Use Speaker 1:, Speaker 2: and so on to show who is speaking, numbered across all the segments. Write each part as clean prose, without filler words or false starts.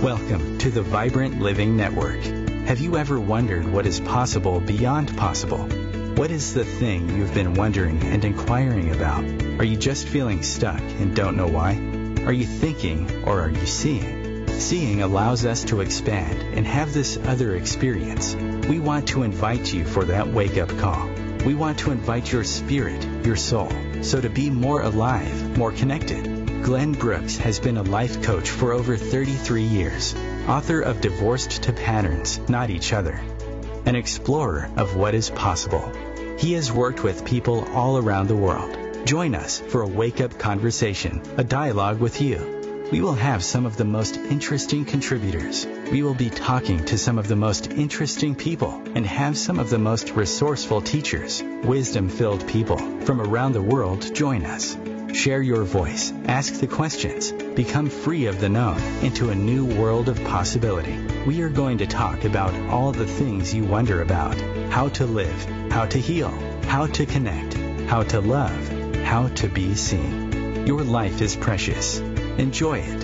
Speaker 1: Welcome to the Vibrant Living Network. Have you ever wondered what is possible beyond possible? What is the thing you've been wondering and inquiring about? Are you just feeling stuck and don't know why? Are you thinking or are you seeing? Seeing allows us to expand and have this other experience. We want to invite you for that wake-up call. We want to invite your spirit, your soul, so to be more alive, more connected. Glenn Brooks has been a life coach for over 33 years, author of Divorced to Patterns, Not Each Other, an explorer of what is possible. He has worked with people all around the world. Join us for a wake-up conversation, a dialogue with you. We will have some of the most interesting contributors. We will be talking to some of the most interesting people and have some of the most resourceful teachers, wisdom-filled people from around the world join us. Share your voice, ask the questions, become free of the known into a new world of possibility. We are going to talk about all the things you wonder about: how to live, how to heal, how to connect, how to love, how to be seen. Your life is precious. Enjoy it.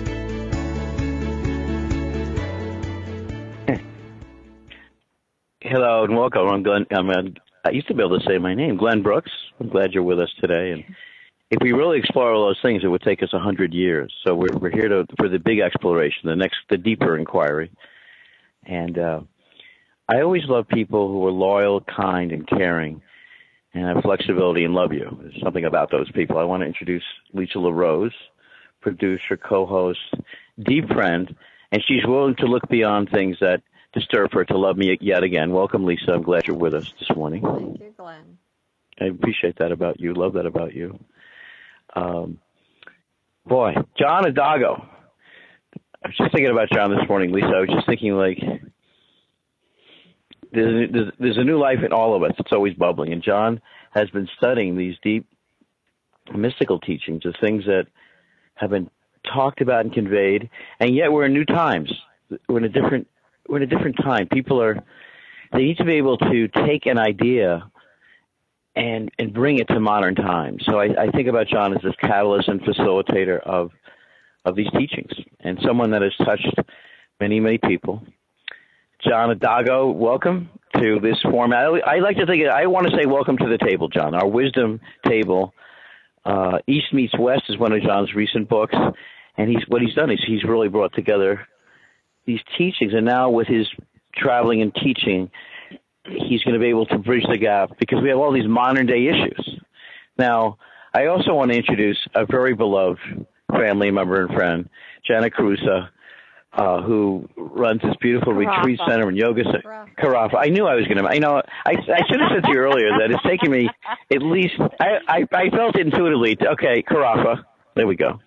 Speaker 2: Hello and welcome. I'm Glenn. I used to be able to say my name, Glenn Brooks. I'm glad you're with us today. And if we really explore all those things, it would take us 100 years. So we're here for the big exploration, the deeper inquiry. And I always love people who are loyal, kind, and caring, and have flexibility and love you. There's something about those people. I want to introduce Lisa LaRose, producer, co-host, deep friend, and she's willing to look beyond things that disturb her to love me yet again. Welcome, Lisa. I'm glad you're with us this morning.
Speaker 3: Thank you, Glenn.
Speaker 2: I appreciate that about you. Love that about you. Boy, John Adago. I was just thinking about John this morning, Lisa. I was just thinking, like, there's a new life in all of us. It's always bubbling. And John has been studying these deep mystical teachings, the things that have been talked about and conveyed. And yet we're in new times. We're in a different time. They need to be able to take an idea and bring it to modern times. So I think about John as this catalyst and facilitator of these teachings, and someone that has touched many, many people. John Adago, welcome to this format. I like to think, I want to say welcome to the table, John, our wisdom table. East Meets West is one of John's recent books, and what he's done is he's really brought together these teachings, and now with his traveling and teaching, he's going to be able to bridge the gap because we have all these modern day issues. Now, I also want to introduce a very beloved family member and friend, Janet Carusa, who runs this beautiful retreat center and yoga center. Carafa. I knew I was going to, I should have said to you earlier that it's taken me at least, I felt intuitively, okay, Carafa, there we go.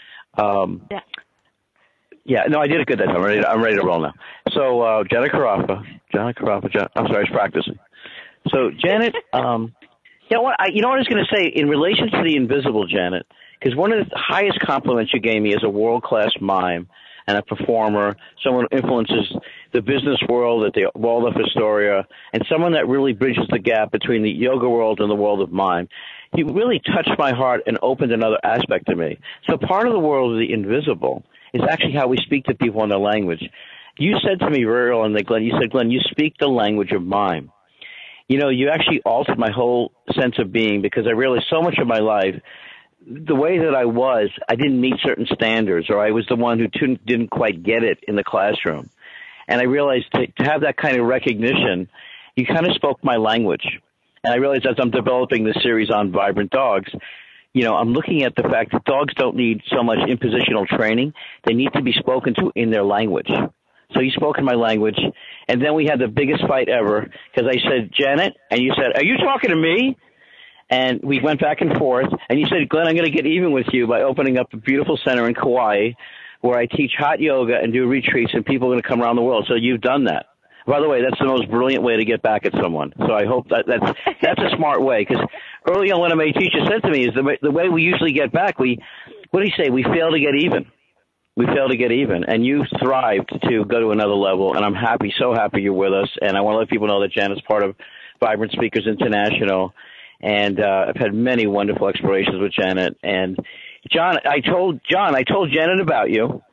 Speaker 2: Yeah, no, I did it good that time. I'm ready to roll now. So, Janet Carafa, I'm sorry, I was practicing. So, Janet, you know what I was going to say in relation to the invisible, Janet, because one of the highest compliments you gave me as a world-class mime and a performer, someone who influences the business world at the Waldorf Astoria, and someone that really bridges the gap between the yoga world and the world of mime. You really touched my heart and opened another aspect to me. So part of the world of the invisible is actually how we speak to people in their language. You said to me very early on, Glenn, you speak the language of mime. You actually altered my whole sense of being because I realized so much of my life, the way that I didn't meet certain standards, or I was the one who didn't quite get it in the classroom. And I realized to have that kind of recognition, you kind of spoke my language. And I realized as I'm developing this series on vibrant dogs, I'm looking at the fact that dogs don't need so much impositional training. They need to be spoken to in their language. So you spoke in my language, and then we had the biggest fight ever because I said, Janet, and you said, are you talking to me? And we went back and forth, and you said, Glenn, I'm going to get even with you by opening up a beautiful center in Kauai where I teach hot yoga and do retreats, and people are going to come around the world. So you've done that. By the way, that's the most brilliant way to get back at someone. So I hope that's a smart way. Because early on, one of my teachers said to me is the way we usually get back, what do you say? We fail to get even. We fail to get even. And you thrived to go to another level. And I'm happy, so happy you're with us. And I want to let people know that Janet's part of Vibrant Speakers International. And I've had many wonderful explorations with Janet. And I told Janet about you.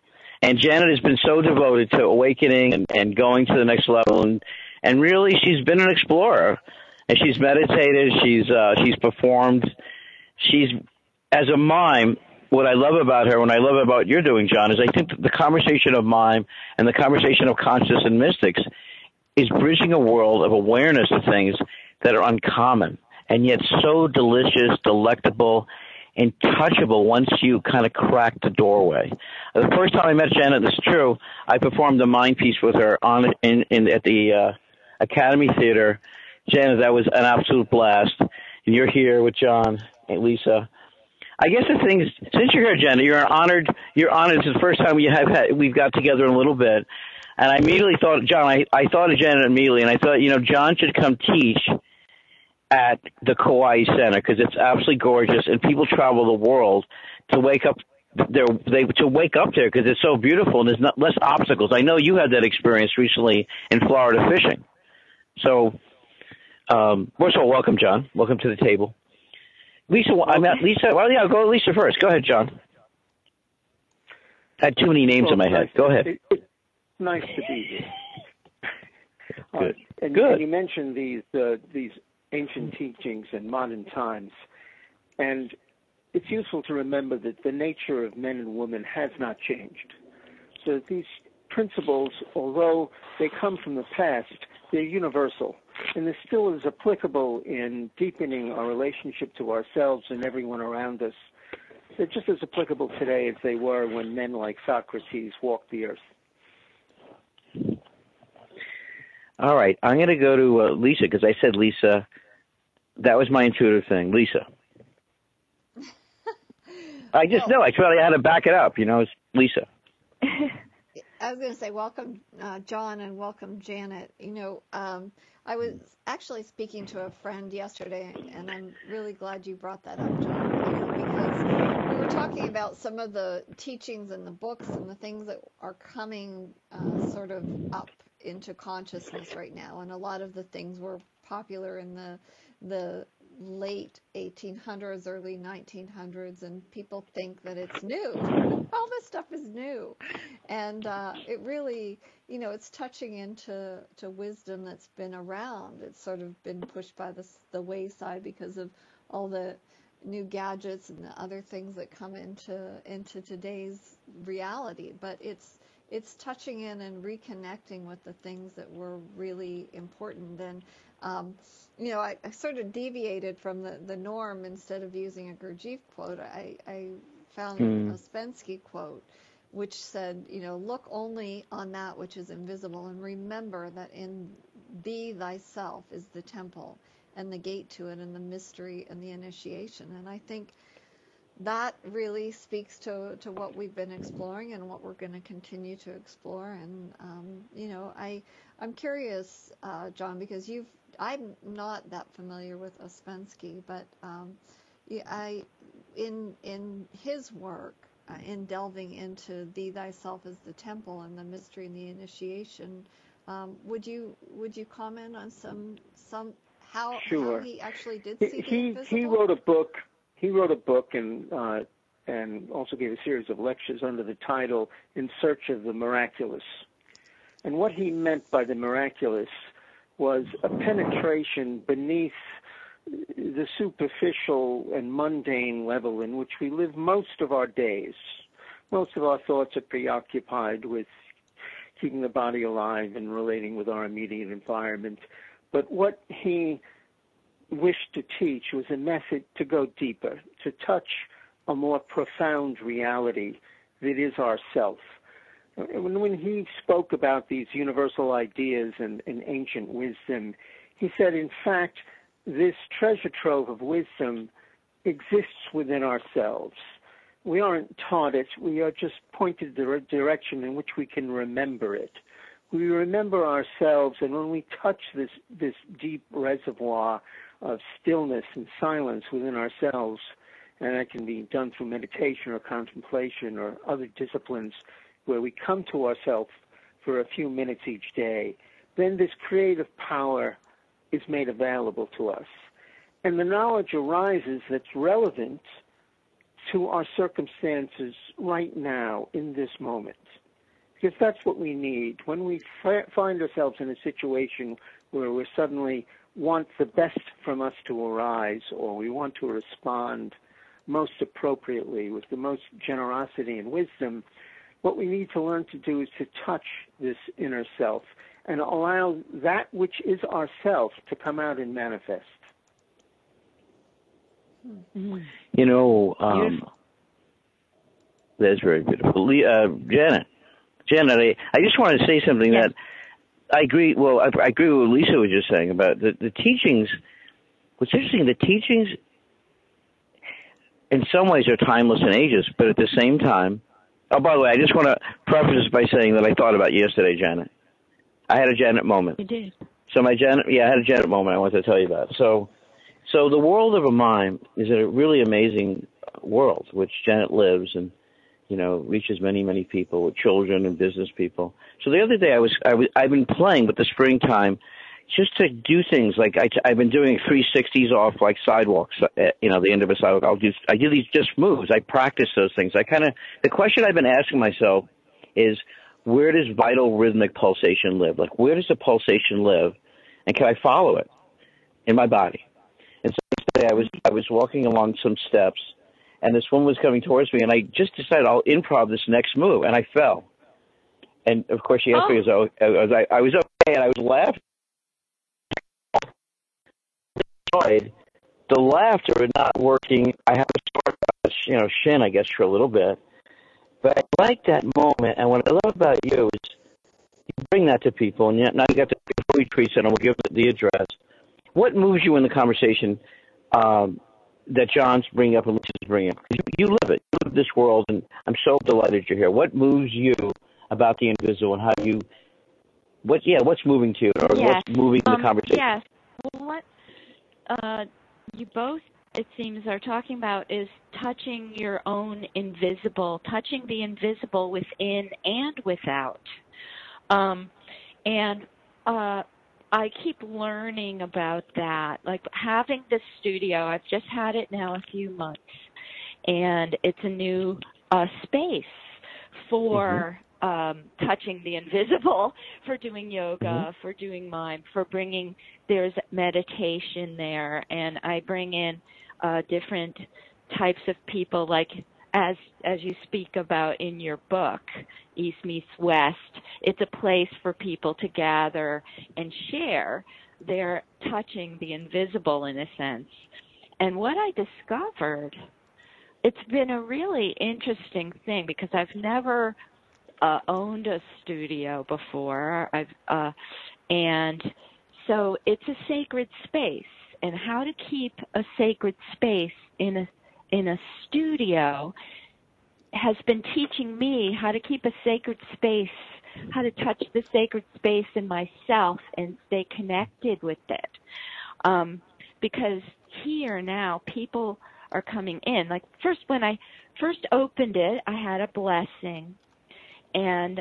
Speaker 2: And Janet has been so devoted to awakening and going to the next level, and really she's been an explorer. And she's meditated, she's performed, she's as a mime. What I love about her, and I love about what you're doing, John, is I think that the conversation of mime and the conversation of conscious and mystics is bridging a world of awareness of things that are uncommon and yet so delicious, delectable, and touchable once you kind of crack the doorway. The first time I met Janet, this is true, I performed a mind piece with her at the Academy Theater. Janet, that was an absolute blast. And you're here with John and Lisa. I guess the thing is, since you're here, Janet, you're honored. It's the first time we've got together in a little bit. And I immediately thought, John, I thought of Janet immediately, and I thought, John should come teach at the Kauai Center because it's absolutely gorgeous, and people travel the world to wake up there because it's so beautiful and there's less obstacles. I know you had that experience recently in Florida fishing. So, first of all, welcome, John. Welcome to the table. Lisa, Lisa. Well, yeah, go Lisa first. Go ahead, John. I had too many names in my head. Go ahead.
Speaker 3: It's nice to be here.
Speaker 2: Good.
Speaker 3: And you mentioned these ancient teachings in modern times, and it's useful to remember that the nature of men and women has not changed. So these principles, although they come from the past, they're universal, and they're still as applicable in deepening our relationship to ourselves and everyone around us. They're just as applicable today as they were when men like Socrates walked the earth.
Speaker 2: All right, I'm going to go to Lisa because I said Lisa. That was my intuitive thing, Lisa. I just know. I had to back it up. It's Lisa.
Speaker 4: I was going to say welcome, John, and welcome, Janet. I was actually speaking to a friend yesterday, and I'm really glad you brought that up, John, because we were talking about some of the teachings in the books and the things that are coming sort of up into consciousness right now, and a lot of the things were popular in the late 1800s, early 1900s, and people think that it's new. All this stuff is new, and it really, it's touching into wisdom that's been around. It's sort of been pushed by the wayside because of all the new gadgets and the other things that come into today's reality. But it's touching in and reconnecting with the things that were really important. And I sort of deviated from the norm. Instead of using a Gurdjieff quote, I found a Spensky quote, which said, look only on that which is invisible, and remember that in thee thyself is the temple and the gate to it and the mystery and the initiation. And I think that really speaks to what we've been exploring and what we're going to continue to explore. And, I'm curious, John, because I'm not that familiar with Ouspensky, but in his work, in delving into thee thyself as the temple and the mystery and the initiation, would you comment on some how he actually did see the invisible?
Speaker 3: He wrote a book and also gave a series of lectures under the title In Search of the Miraculous. And what he meant by the miraculous was a penetration beneath the superficial and mundane level in which we live most of our days. Most of our thoughts are preoccupied with keeping the body alive and relating with our immediate environment. But what he wished to teach was a method to go deeper, to touch a more profound reality that is ourself. When he spoke about these universal ideas and ancient wisdom, he said, in fact, this treasure trove of wisdom exists within ourselves. We aren't taught it. We are just pointed the direction in which we can remember it. We remember ourselves, and when we touch this deep reservoir of stillness and silence within ourselves, and that can be done through meditation or contemplation or other disciplines where we come to ourselves for a few minutes each day, then this creative power is made available to us. And the knowledge arises that's relevant to our circumstances right now in this moment. because that's what we need. When we find ourselves in a situation where we suddenly want the best from us to arise, or we want to respond most appropriately with the most generosity and wisdom, what we need to learn to do is to touch this inner self and allow that which is ourself to come out and manifest.
Speaker 2: You know, that's very beautiful. Janet, I just wanted to say something that I agree. Well, I agree with what Lisa was just saying about the teachings. What's interesting, the teachings in some ways are timeless and ageless, but at the same time, oh, by the way, I just want to preface this by saying that I thought about yesterday, Janet. I had a Janet moment.
Speaker 5: You did.
Speaker 2: So I had a Janet moment I wanted to tell you about. So the world of a mime is a really amazing world, which Janet lives and, you know, reaches many, many people, with children and business people. So the other day I've been playing with the springtime just to do things like I've been doing 360s off like sidewalks, you know, the end of a sidewalk. I do these just moves. I practice those things. The question I've been asking myself is, where does vital rhythmic pulsation live? Like, where does the pulsation live, and can I follow it in my body? And so yesterday I was walking along some steps, and this woman was coming towards me, and I just decided I'll improv this next move, and I fell. And of course she asked me, I was okay, and I was laughing. The laughter is not working. I have a sore, shin, I guess, for a little bit. But I like that moment, and what I love about you is you bring that to people, and now you got the retreat center. We'll give the address. What moves you in the conversation that John's bringing up and Lisa's bringing up? You live it. You live this world, and I'm so delighted you're here. What moves you about the invisible, and what's moving to you, or what's moving in the conversation?
Speaker 5: Yes. Well, what you both, it seems, are talking about is touching your own invisible, touching the invisible within and without. I keep learning about that. Like having this studio, I've just had it now a few months, and it's a new space for touching the invisible, for doing yoga, for doing mime, for bringing, there's meditation there, and I bring in different types of people, like as you speak about in your book, East Meets West. It's a place for people to gather and share. They're touching the invisible in a sense. And what I discovered, it's been a really interesting thing because I've never owned a studio before. And so it's a sacred space. And how to keep a sacred space in a studio has been teaching me how to keep a sacred space, how to touch the sacred space in myself and stay connected with it. Because here now, people are coming in. Like when I first opened it, I had a blessing, and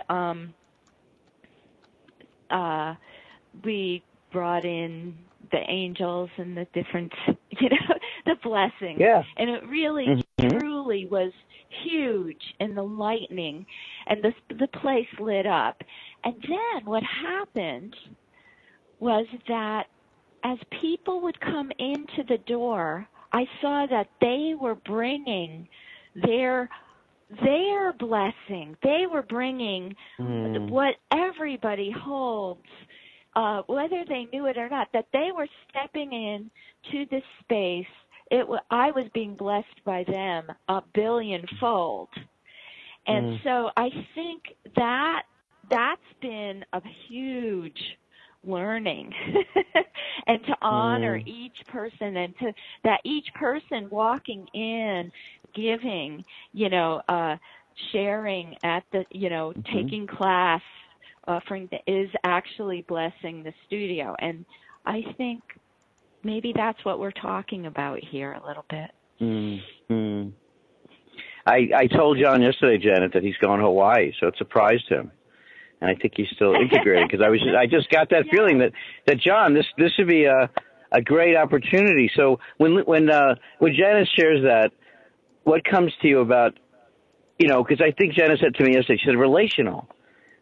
Speaker 5: we brought in the angels and the different, the blessings. Yeah. And it really, truly was huge, and the lightning, and the place lit up. And then what happened was that as people would come into the door, I saw that they were bringing their blessing. They were bringing what everybody holds, whether they knew it or not, that they were stepping in to this space. I was being blessed by them 1 billion-fold. And so I think that's been a huge learning and to honor each person, and to that each person walking in, giving, sharing at the, taking class, offering, is actually blessing the studio. And I think maybe that's what we're talking about here a little bit.
Speaker 2: I told John yesterday, Janet, that he's going to Hawaii, so it surprised him. And I think he's still integrating, because I just got that feeling that John, this would be a great opportunity. So when Janet shares that, what comes to you about, because I think Janet said to me yesterday, she said relational.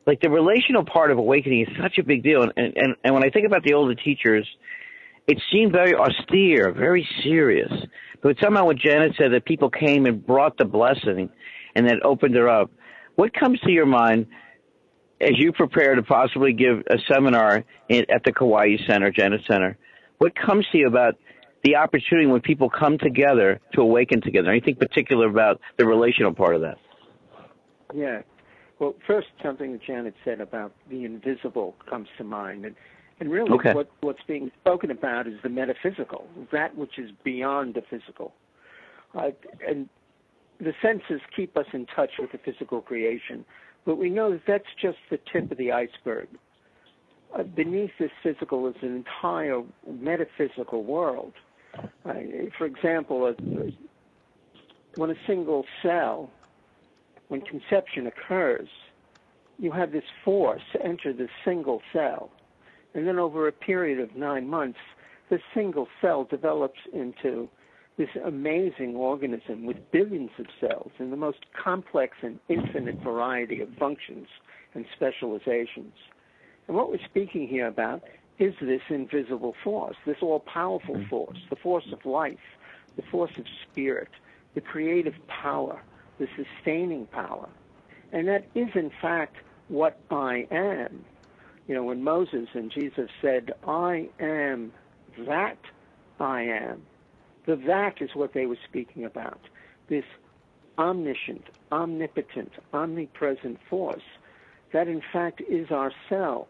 Speaker 2: like the relational part of awakening is such a big deal. And when I think about the older teachers, it seemed very austere, very serious. But somehow when Janet said that people came and brought the blessing and that opened her up, what comes to your mind as you prepare to possibly give a seminar at the Kauai Center, Janet Center? What comes to you about the opportunity when people come together to awaken together? Anything particular about the relational part of that?
Speaker 3: Yeah. Well, first, something that Janet said about the invisible comes to mind. And really what's being spoken about is the metaphysical, that which is beyond the physical. And the senses keep us in touch with the physical creation, but we know that that's just the tip of the iceberg. Beneath this physical is an entire metaphysical world. For example, when a single cell, when conception occurs, you have this force enter this single cell. And then over a period of 9 months, this single cell develops into this amazing organism with billions of cells and the most complex and infinite variety of functions and specializations. And what we're speaking here about is this invisible force, this all-powerful force, the force of life, the force of spirit, the creative power, the sustaining power. And that is, in fact, what I am. You know, when Moses and Jesus said, I am that I am, the that is what they were speaking about, this omniscient, omnipotent, omnipresent force that, in fact, is ourselves.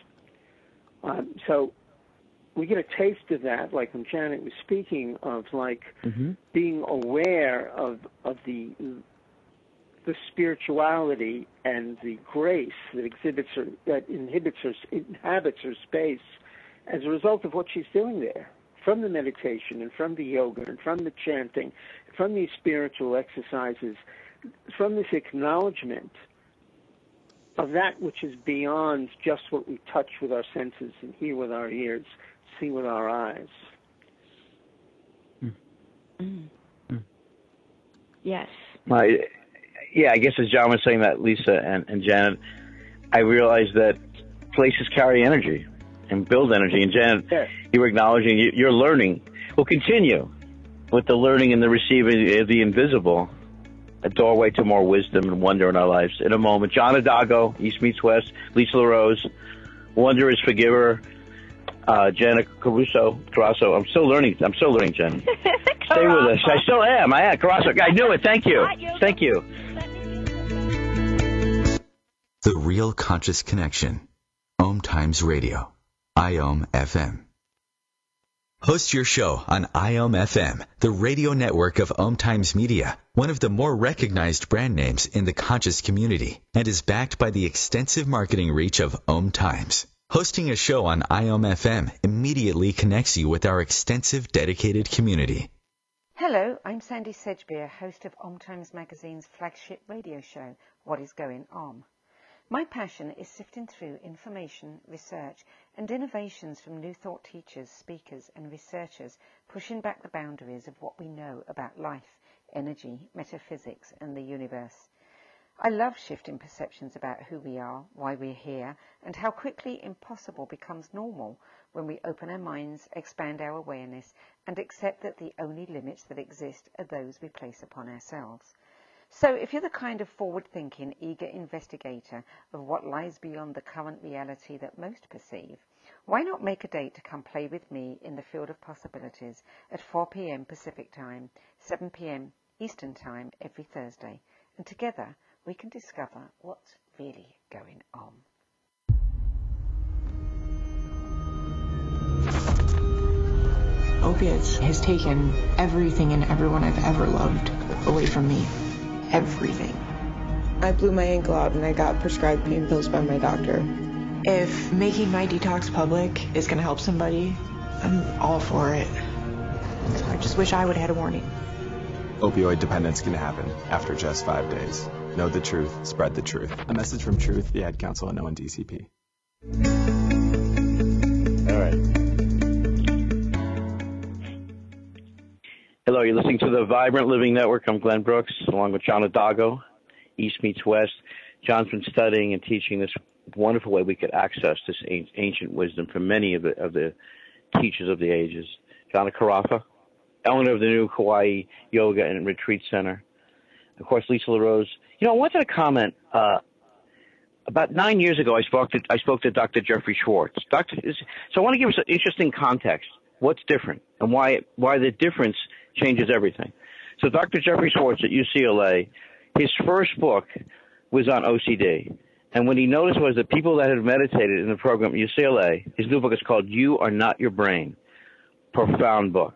Speaker 3: So we get a taste of that, like when Janet was speaking of, like, being aware of the spirituality and the grace that inhabits her space as a result of what she's doing there, from the meditation and from the yoga and from the chanting, from these spiritual exercises, from this acknowledgement of that which is beyond just what we touch with our senses and hear with our ears, see with our eyes.
Speaker 5: Yes.
Speaker 2: Yeah, I guess as John was saying that, Lisa and Janet, I realized that places carry energy and build energy. And Janet, you were acknowledging you're learning. We'll continue with the learning and the receiving of the invisible, a doorway to more wisdom and wonder in our lives. In a moment, John Adago, East Meets West, Lisa LaRose, Wonder is Forgiver, Janet Carasso. I'm still learning, Jen. Stay with us. I still am. Carasso. I knew it. Thank you. Thank you.
Speaker 1: The Real Conscious Connection. Om Times Radio. IOM FM. Host your show on IOM FM, the radio network of Om Times Media, one of the more recognized brand names in the conscious community, and is backed by the extensive marketing reach of Om Times. Hosting a show on IOM FM immediately connects you with our extensive dedicated community.
Speaker 6: Hello, I'm Sandy Sedgbeer, host of Om Times Magazine's flagship radio show, What is Going Om. My passion is sifting through information, research, and innovations from new thought teachers, speakers, and researchers pushing back the boundaries of what we know about life, energy, metaphysics, and the universe. I love shifting perceptions about who we are, why we're here, and how quickly impossible becomes normal when we open our minds, expand our awareness, and accept that the only limits that exist are those we place upon ourselves. So if you're the kind of forward-thinking, eager investigator of what lies beyond the current reality that most perceive, why not make a date to come play with me in the field of possibilities at 4 p.m. Pacific Time, 7 p.m. Eastern Time every Thursday, and together we can discover what's really going on.
Speaker 7: Opiates has taken everything and everyone I've ever loved away from me. Everything. I blew my ankle out and I got prescribed pain pills by my doctor. If making my detox public is going to help somebody, I'm all for it. I just wish I would have had a warning.
Speaker 8: Opioid dependence can happen after just 5 days. Know the truth, spread the truth. A message from Truth, the Ad Council, and ONDCP.
Speaker 2: All right. Hello, you're listening to the Vibrant Living Network. I'm Glenn Brooks, along with John Adago, East Meets West. John's been studying and teaching this wonderful way we could access this ancient wisdom from many of the teachers of the ages. John Carafa, owner of the new Kauai Yoga and Retreat Center. Of course, Lisa LaRose. I wanted to comment. About 9 years ago, I spoke to Dr. Jeffrey Schwartz. So I want to give us an interesting context. What's different and why the difference changes everything. So Dr. Jeffrey Schwartz at UCLA, his first book was on OCD. And what he noticed was that people that had meditated in the program at UCLA, his new book is called You Are Not Your Brain. Profound book.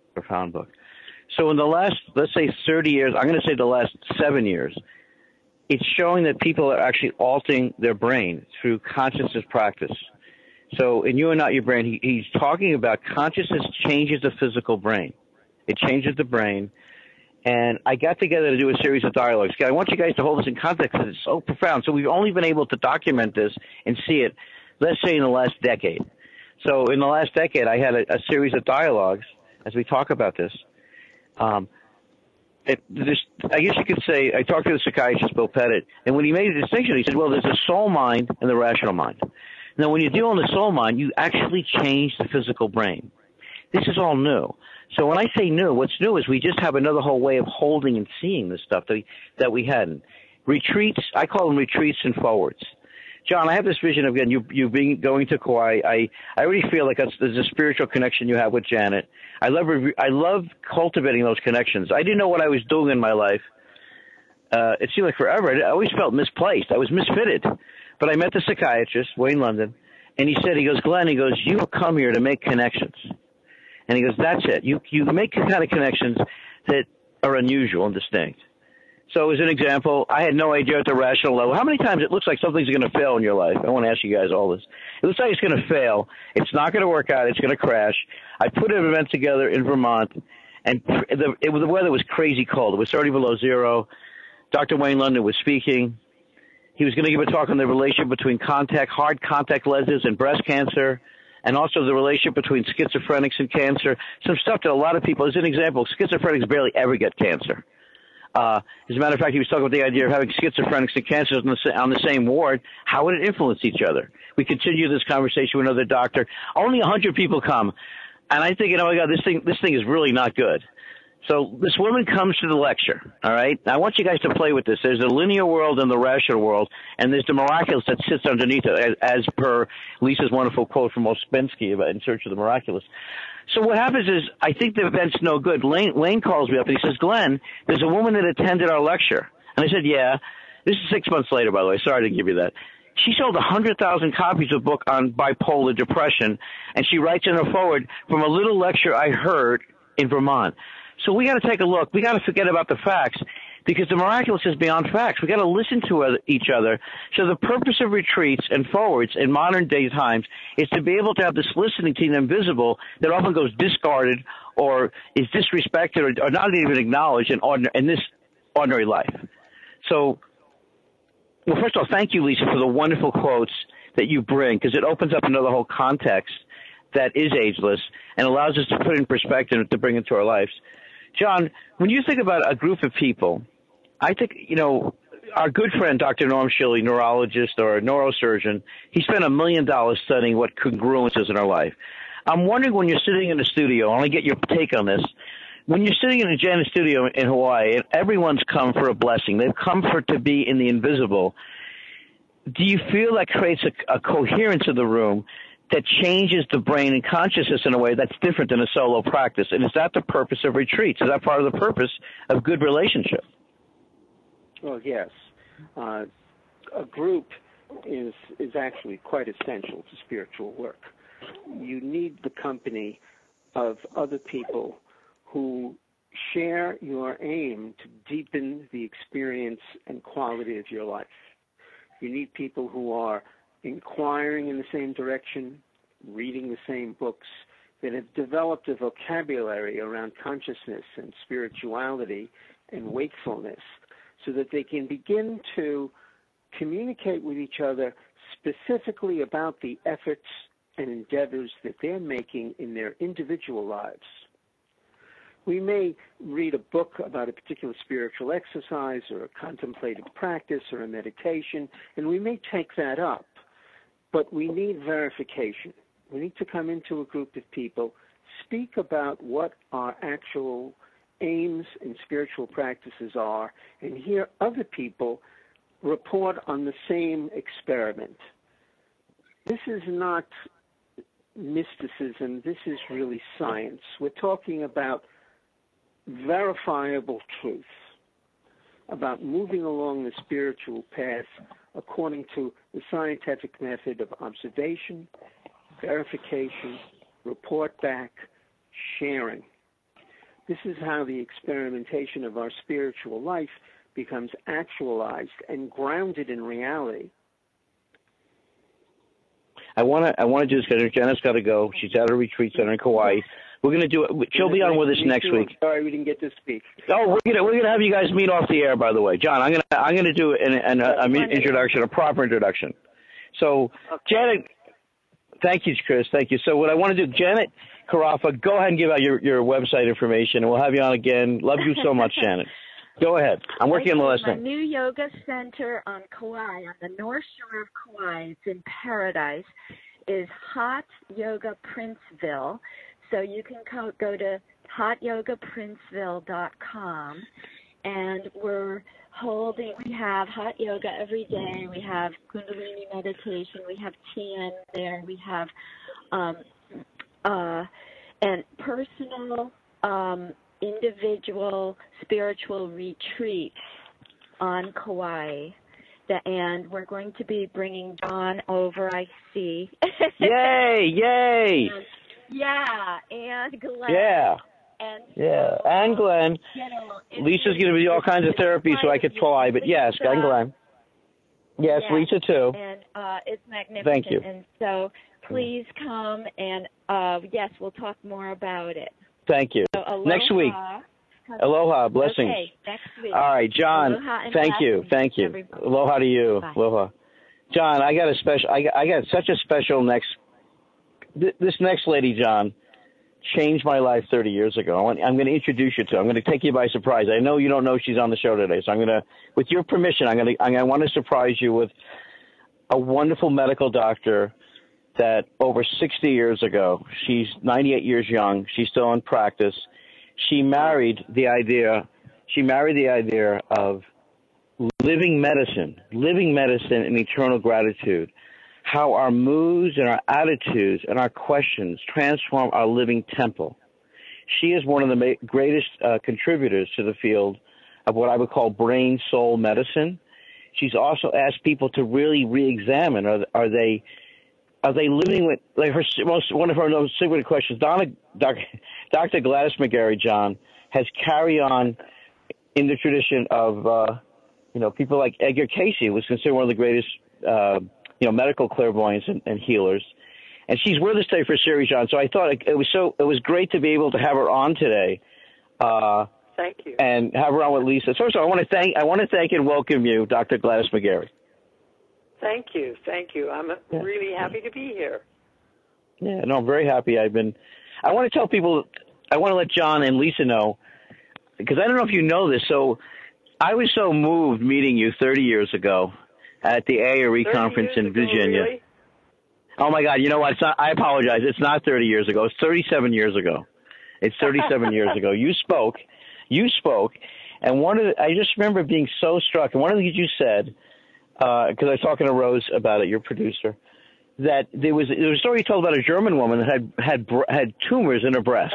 Speaker 2: So in the last, let's say 30 years, I'm going to say the last 7 years, it's showing that people are actually altering their brain through consciousness practice. So in You Are Not Your Brain, he's talking about consciousness changes the physical brain. It changes the brain. And I got together to do a series of dialogues. I want you guys to hold this in context because it's so profound. So we've only been able to document this and see it, let's say, in the last decade. So in the last decade, I had a series of dialogues as we talk about this. I guess you could say, I talked to the psychiatrist, Bill Pettit, and when he made a distinction, he said, well, there's a soul mind and the rational mind. Now, when you deal in the soul mind, you actually change the physical brain. This is all new. So when I say new, what's new is we just have another whole way of holding and seeing this stuff that we hadn't. Retreats, I call them retreats and forwards. John, I have this vision of, again, you going to Kauai. I already feel like there's a spiritual connection you have with Janet. I love cultivating those connections. I didn't know what I was doing in my life. It seemed like forever. I always felt misplaced. I was misfitted. But I met the psychiatrist, Wayne London, and he goes, Glenn, you come here to make connections. And he goes, that's it. You make the kind of connections that are unusual and distinct. So as an example, I had no idea at the rational level. How many times it looks like something's going to fail in your life? I want to ask you guys all this. It looks like it's going to fail. It's not going to work out. It's going to crash. I put an event together in Vermont, and the weather was crazy cold. It was 30 below zero. Dr. Wayne London was speaking. He was going to give a talk on the relationship between hard contact lenses and breast cancer, and also the relationship between schizophrenics and cancer. Some stuff that a lot of people, as an example, schizophrenics barely ever get cancer. As a matter of fact, he was talking about the idea of having schizophrenics and cancers on the same ward. How would it influence each other? We continue this conversation with another doctor. Only 100 people come. And I think, oh my God, this thing is really not good. So this woman comes to the lecture, all right? Now, I want you guys to play with this. There's the linear world and the rational world, and there's the miraculous that sits underneath it, as per Lisa's wonderful quote from Ouspensky about In Search of the Miraculous. So what happens is, I think the event's no good. Lane calls me up and he says, Glenn, there's a woman that attended our lecture. And I said, yeah. This is 6 months later, by the way. Sorry to give you that. She sold 100,000 copies of a book on bipolar depression, and she writes in her forward, from a little lecture I heard in Vermont. So we got to take a look. We got to forget about the facts, because the miraculous is beyond facts. We got to listen to each other. So the purpose of retreats and forwards in modern day times is to be able to have this listening to the invisible that often goes discarded or is disrespected or not even acknowledged in this ordinary life. So, well, first of all, thank you, Lisa, for the wonderful quotes that you bring, because it opens up another whole context that is ageless and allows us to put in perspective to bring into our lives. John, when you think about a group of people, I think, our good friend, Dr. Norm Shilley, neurologist or neurosurgeon, he spent $1 million studying what congruence is in our life. I'm wondering, when you're sitting in a studio, I want to get your take on this. When you're sitting in a Janet studio in Hawaii, and everyone's come for a blessing, they've come to be in the invisible, do you feel that creates a coherence in the room that changes the brain and consciousness in a way that's different than a solo practice? And is that the purpose of retreats? Is that part of the purpose of good relationship?
Speaker 3: Well, yes. A group is actually quite essential to spiritual work. You need the company of other people who share your aim to deepen the experience and quality of your life. You need people who are inquiring in the same direction, reading the same books, that have developed a vocabulary around consciousness and spirituality and wakefulness, so that they can begin to communicate with each other specifically about the efforts and endeavors that they're making in their individual lives. We may read a book about a particular spiritual exercise or a contemplative practice or a meditation, and we may take that up, but we need verification. We need to come into a group of people, speak about what our actual aims in spiritual practices are, and hear other people report on the same experiment. This is not mysticism. This is really science. We're talking about verifiable truth, about moving along the spiritual path according to the scientific method of observation, verification, report back, sharing. This is how the experimentation of our spiritual life becomes actualized and grounded in reality.
Speaker 2: I want to do this because Janet's got to go. She's at a retreat center in Kauai. We're going to do it. She'll be on with us next week.
Speaker 3: Sorry, we didn't get to speak.
Speaker 2: Oh, we're gonna have you guys meet off the air. By the way, John, I'm gonna do an introduction, a proper introduction. So, Janet, thank you, Chris. Thank you. So, what I want to do, Janet Carafa, go ahead and give out your website information, and we'll have you on again. Love you so much, Janet. Go ahead. I'm working on the last thing.
Speaker 5: My new yoga center on Kauai, on the North Shore of Kauai, it's in Paradise, is Hot Yoga Princeville. So you can go to hotyogaprinceville.com, and we have hot yoga every day. We have Kundalini meditation. We have TN there. We have and personal, individual spiritual retreats on Kauai. And we're going to be bringing John over, I see.
Speaker 2: Yay, yay!
Speaker 5: And Glenn.
Speaker 2: And Glenn. Lisa's going to be all kinds of therapy, so I could fly, but yes, and Glenn. Yes, Lisa too.
Speaker 5: And it's magnificent.
Speaker 2: Thank you.
Speaker 5: And so please come, and yes, we'll talk more about it.
Speaker 2: Thank you.
Speaker 5: So, aloha.
Speaker 2: Next week. Aloha, blessings.
Speaker 5: Okay, next week.
Speaker 2: All right, John. Thank you.
Speaker 5: Everybody.
Speaker 2: Aloha to you.
Speaker 5: Bye.
Speaker 2: Aloha. John, I got such a special this next lady, John, changed my life 30 years ago. I'm going to introduce you to her. I'm going to take you by surprise. I know you don't know she's on the show today, so with your permission, I want to surprise you with a wonderful medical doctor that over 60 years ago, she's 98 years young, she's still in practice. She married the idea of living medicine and eternal gratitude. How our moods and our attitudes and our questions transform our living temple. She is one of the greatest contributors to the field of what I would call brain-soul medicine. She's also asked people to really re-examine, are they living with, like one of her most significant questions, Dr. Gladys McGarry, John, has carried on in the tradition of, people like Edgar Cayce, who was considered one of the greatest medical clairvoyants and healers. And she's with us today for a series, John. So I thought it was great to be able to have her on today.
Speaker 3: Thank you.
Speaker 2: And have her on with Lisa. First of all, I want to thank and welcome you, Dr. Gladys McGarry.
Speaker 9: Thank you. I'm really happy to be here.
Speaker 2: Yeah, no, I'm very happy. I want to tell people, I want to let John and Lisa know, because I don't know if you know this. So I was so moved meeting you 30 years ago at the ARE conference in Virginia.
Speaker 9: Really?
Speaker 2: Oh my God! You know what? I apologize. It's not 30 years ago. It's 37 years ago. It's 37 years ago. You spoke, and I just remember being so struck. And one of the things you said, because I was talking to Rose about it, your producer, that there was a story you told about a German woman that had tumors in her breast,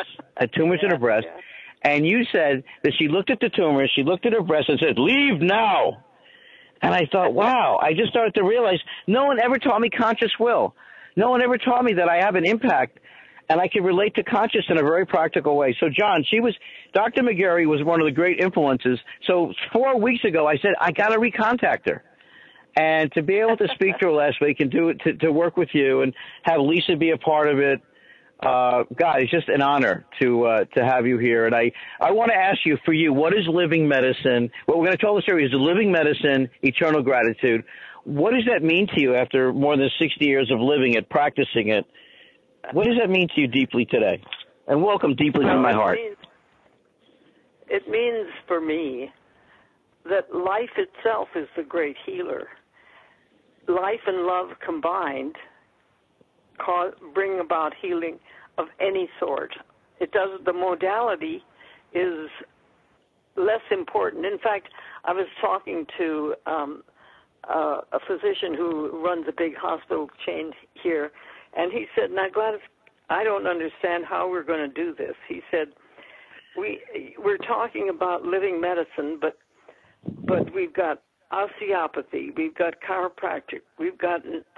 Speaker 2: and you said that she looked at the tumors, she looked at her breast, and said, "Leave now." And I thought, wow, I just started to realize no one ever taught me conscious will. No one ever taught me that I have an impact and I can relate to conscious in a very practical way. So, John, Dr. McGarry was one of the great influences. So 4 weeks ago, I said, I got to recontact her. And to be able to speak to her last week and to work with you and have Lisa be a part of it, God, it's just an honor to have you here. And I want to ask you, for you, what is living medicine? What we're going to tell the story is living medicine, eternal gratitude. What does that mean to you after more than 60 years of living it, practicing it? What does that mean to you deeply today? And welcome deeply from my heart.
Speaker 9: it means for me that life itself is the great healer. Life and love combined bring about healing of any sort. The modality is less important. In fact, I was talking to a physician who runs a big hospital chain here, and he said, "Now, Gladys, I don't understand how we're going to do this." He said, we're talking about living medicine, but we've got osteopathy, we've got chiropractic, we've got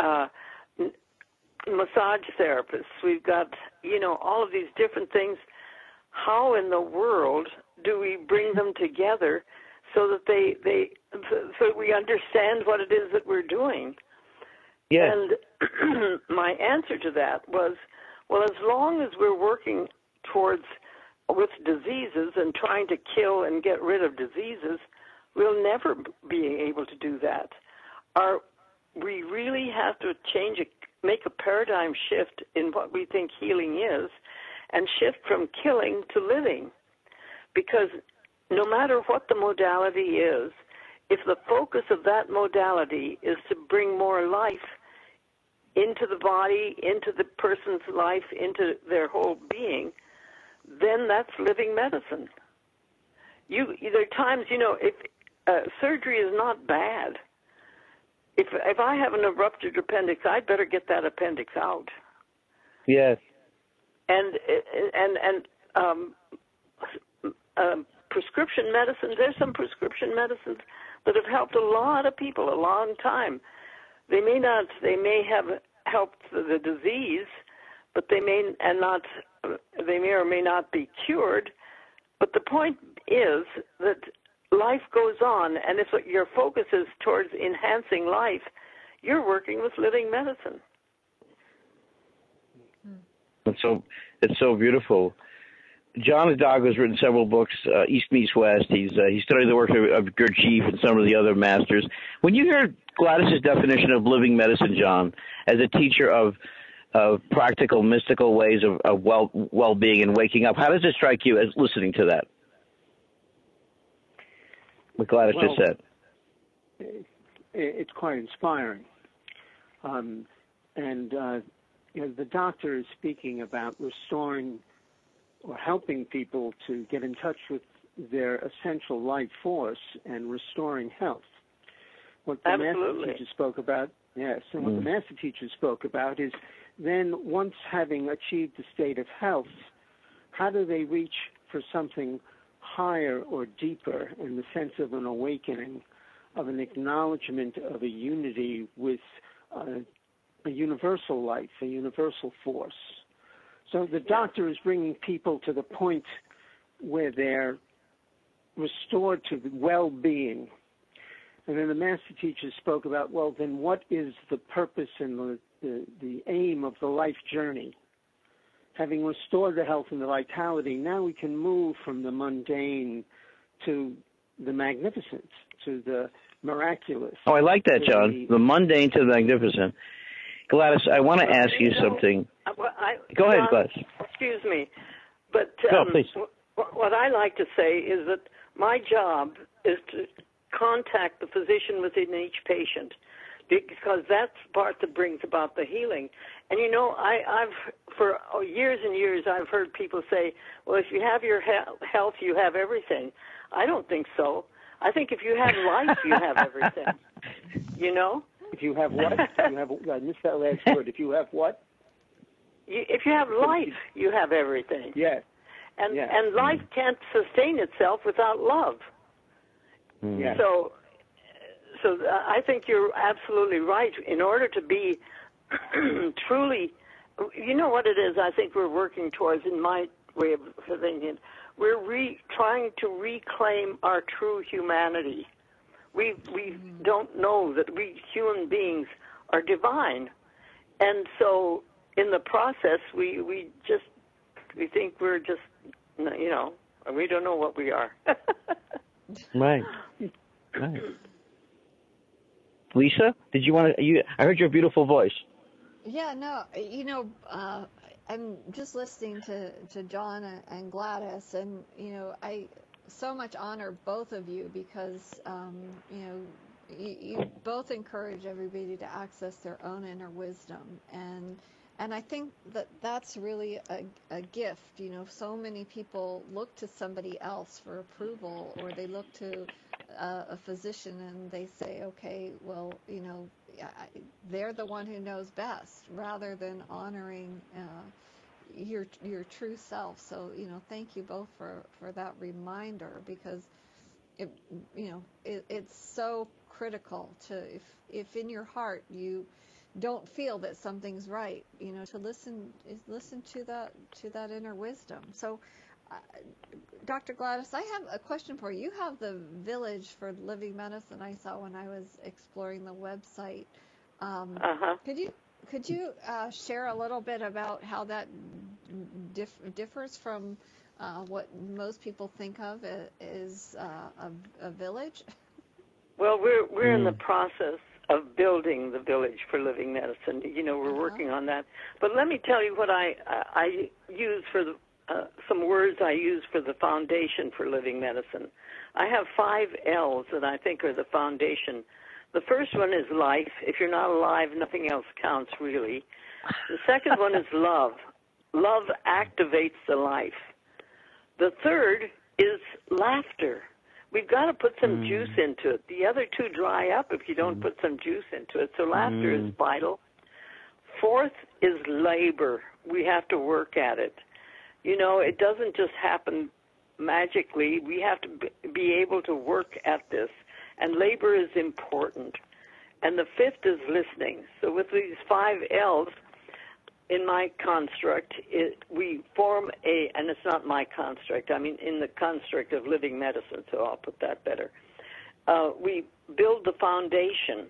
Speaker 9: massage therapists, we've got, all of these different things. How in the world do we bring them together so that so we understand what it is that we're doing?
Speaker 2: Yeah.
Speaker 9: And my answer to that was, well, as long as we're working with diseases and trying to kill and get rid of diseases, we'll never be able to do that. We really have to make a paradigm shift in what we think healing is, and shift from killing to living. Because no matter what the modality is, if the focus of that modality is to bring more life into the body, into the person's life, into their whole being, then that's living medicine. There are times, if surgery is not bad. If I have an erupted appendix, I'd better get that appendix out.
Speaker 2: Yes.
Speaker 9: And prescription medicines, there's some prescription medicines that have helped a lot of people a long time. They may have helped the disease, but they may or may not be cured. But the point is that life goes on, and if your focus is towards enhancing life, you're working with living medicine.
Speaker 2: It's so beautiful. John Hidalgo has written several books, East Meets West. He studied the work of Gurdjieff and some of the other masters. When you hear Gladys's definition of living medicine, John, as a teacher of practical, mystical ways of well-being and waking up, how does it strike you as listening to that? What Gladys just said.
Speaker 3: It's quite inspiring. The doctor is speaking about restoring or helping people to get in touch with their essential life force and restoring health. What the master teacher spoke about, yes, and what the master teacher spoke about is then once having achieved the state of health, how do they reach for something higher or deeper in the sense of an awakening, of an acknowledgement of a unity with a universal life, a universal force. So the doctor is bringing people to the point where they're restored to well-being. And then the master teacher spoke about, well, then what is the purpose and the aim of the life journey? Having restored the health and the vitality, now we can move from the mundane to the magnificent, to the miraculous.
Speaker 2: Oh, I like that, John. The mundane to the magnificent. Gladys, I want to ask you something. Go ahead, Gladys.
Speaker 9: Excuse me. But
Speaker 2: no, please.
Speaker 9: What I like to say is that my job is to contact the physician within each patient, because that's the part that brings about the healing. And I've for years and years I've heard people say, well, if you have your health, you have everything. I don't think so. I think if you have life, you have everything.
Speaker 3: If you have what? I missed that last word. If you have what?
Speaker 9: If you have life, you have everything.
Speaker 3: Yes.
Speaker 9: And life can't sustain itself without love.
Speaker 3: Yes.
Speaker 9: So I think you're absolutely right. In order to be truly, you know what it is I think we're working towards, in my way of thinking, we're trying to reclaim our true humanity. We don't know that we human beings are divine. And so in the process, we think we're just, we don't know what we are.
Speaker 2: Right. Lisa, did you want to? I heard your beautiful voice.
Speaker 4: Yeah, no, I'm just listening to John and Gladys, and so much honor both of you because, you both encourage everybody to access their own inner wisdom. And I think that that's really a gift. So many people look to somebody else for approval, or they look to a physician and they say, okay, well, they're the one who knows best, rather than honoring your true self. So, thank you both for that reminder, because it's so critical to, if in your heart you don't feel that something's right, to listen to that inner wisdom. So, Dr. Gladys, I have a question for you. You have the Village for Living Medicine I saw when I was exploring the website. Could you share a little bit about how that differs from what most people think of as a village?
Speaker 9: Well, we're in the process of building the Village for Living Medicine. We're working on that. But let me tell you what I use for some words I use for the Foundation for Living Medicine. I have 5 L's that I think are the foundation. The first one is life. If you're not alive, nothing else counts, really. The second one is love. Love activates the life. The third is laughter. We've got to put some juice into it. The other 2 dry up if you don't put some juice into it. So laughter is vital. Fourth is labor. We have to work at it. It doesn't just happen magically. We have to be able to work at this. And labor is important. And the 5th is listening. So with these 5 L's, in my construct, we form and it's not my construct, I mean in the construct of living medicine, so I'll put that better. We build the foundation.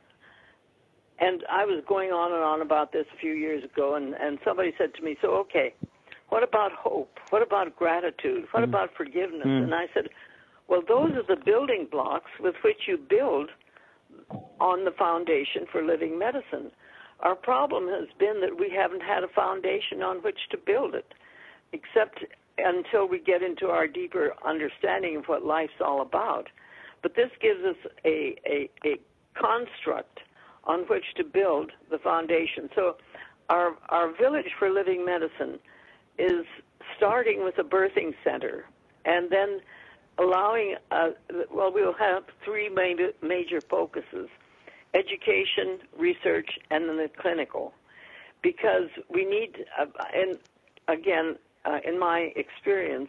Speaker 9: And I was going on and on about this a few years ago, and somebody said to me, so, okay, what about hope? What about gratitude? What about forgiveness? And I said, well, those are the building blocks with which you build on the Foundation for Living Medicine. Our problem has been that we haven't had a foundation on which to build it, except until we get into our deeper understanding of what life's all about. But this gives us a construct on which to build the foundation. So our Village for Living Medicine is starting with a birthing center, and then allowing, we'll have 3 major focuses: education, research, and then the clinical. Because we need, and again, in my experience,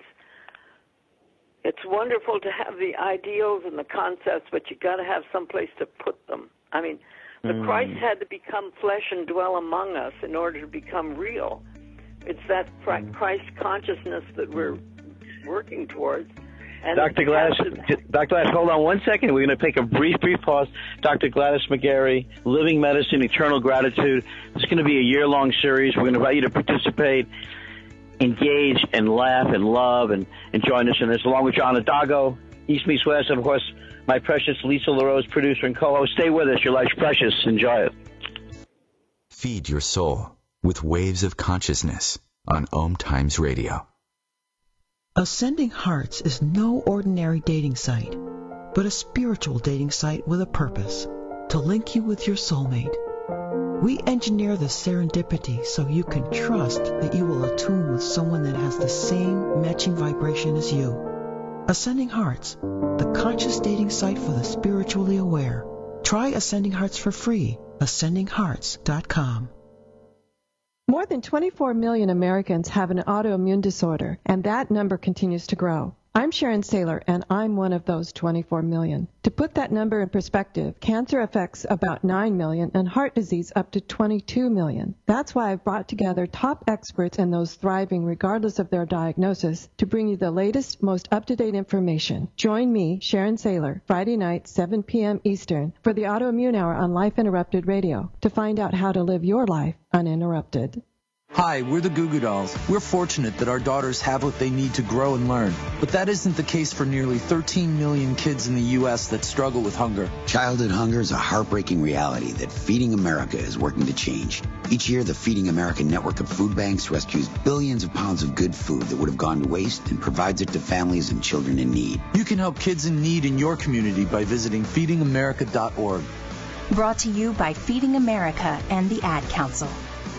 Speaker 9: it's wonderful to have the ideals and the concepts, but you got to have some place to put them. I mean, the Christ had to become flesh and dwell among us in order to become real. It's that Christ consciousness that we're working towards. And
Speaker 2: Dr. Gladys, hold on 1 second. We're going to take a brief pause. Dr. Gladys McGarey, Living Medicine, Eternal Gratitude. It's going to be a year-long series. We're going to invite you to participate, engage, and laugh and love and join us in this, along with John Adago, East Meets West, and, of course, my precious Lisa LaRose, producer and co-host. Stay with us. Your life's precious. Enjoy it.
Speaker 1: Feed your soul with Waves of Consciousness on Om Times Radio.
Speaker 10: Ascending Hearts is no ordinary dating site, but a spiritual dating site with a purpose, to link you with your soulmate. We engineer the serendipity so you can trust that you will attune with someone that has the same matching vibration as you. Ascending Hearts, the conscious dating site for the spiritually aware. Try Ascending Hearts for free. AscendingHearts.com.
Speaker 11: More than 24 million Americans have an autoimmune disorder, and that number continues to grow. I'm Sharon Saylor, and I'm one of those 24 million. To put that number in perspective, cancer affects about 9 million and heart disease up to 22 million. That's why I've brought together top experts and those thriving regardless of their diagnosis to bring you the latest, most up-to-date information. Join me, Sharon Saylor, Friday night, 7 p.m. Eastern, for the Autoimmune Hour on Life Interrupted Radio to find out how to live your life uninterrupted.
Speaker 12: Hi, we're the Goo Goo Dolls. We're fortunate that our daughters have what they need to grow and learn. But that isn't the case for nearly 13 million kids in the U.S. that struggle with hunger.
Speaker 13: Childhood hunger is a heartbreaking reality that Feeding America is working to change. Each year, the Feeding America network of food banks rescues billions of pounds of good food that would have gone to waste and provides it to families and children in need.
Speaker 12: You can help kids in need in your community by visiting feedingamerica.org.
Speaker 14: Brought to you by Feeding America and the Ad Council.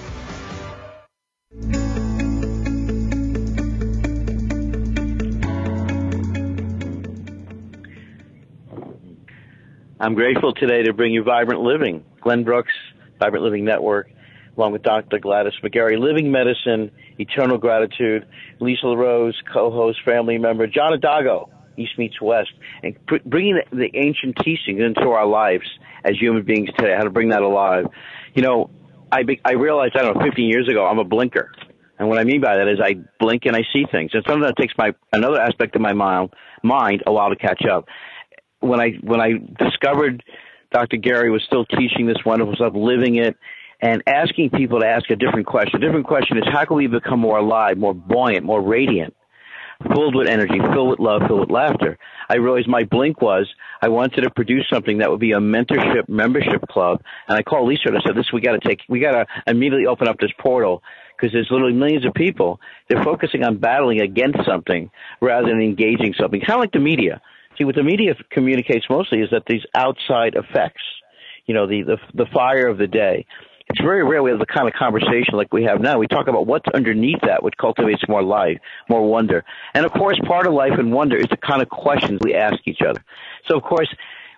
Speaker 2: I'm grateful today to bring you Vibrant Living. Glenn Brooks, Vibrant Living Network, along with Dr. Gladys McGarry, Living Medicine, Eternal Gratitude, Lisa LaRose, co-host, family member, John Adago, East Meets West, and bringing the ancient teachings into our lives as human beings today, how to bring that alive. You know, I realized, 15 years ago, I'm a blinker. And what I mean by that is I blink and I see things. And sometimes that takes another aspect of my mind a while to catch up. When I discovered Dr. Gary was still teaching this wonderful stuff, living it, and asking people to ask a different question. A different question is, how can we become more alive, more buoyant, more radiant, filled with energy, filled with love, filled with laughter? I realized my blink was I wanted to produce something that would be a mentorship membership club. And I called Lisa and I said, we got to immediately open up this portal, because there's literally millions of people. They're focusing on battling against something rather than engaging something. Kind of like the media. See, what the media communicates mostly is that these outside effects, you know, the fire of the day. It's very rare we have the kind of conversation like we have now. We talk about what's underneath that, which cultivates more life, more wonder. And, of course, part of life and wonder is the kind of questions we ask each other. So, of course,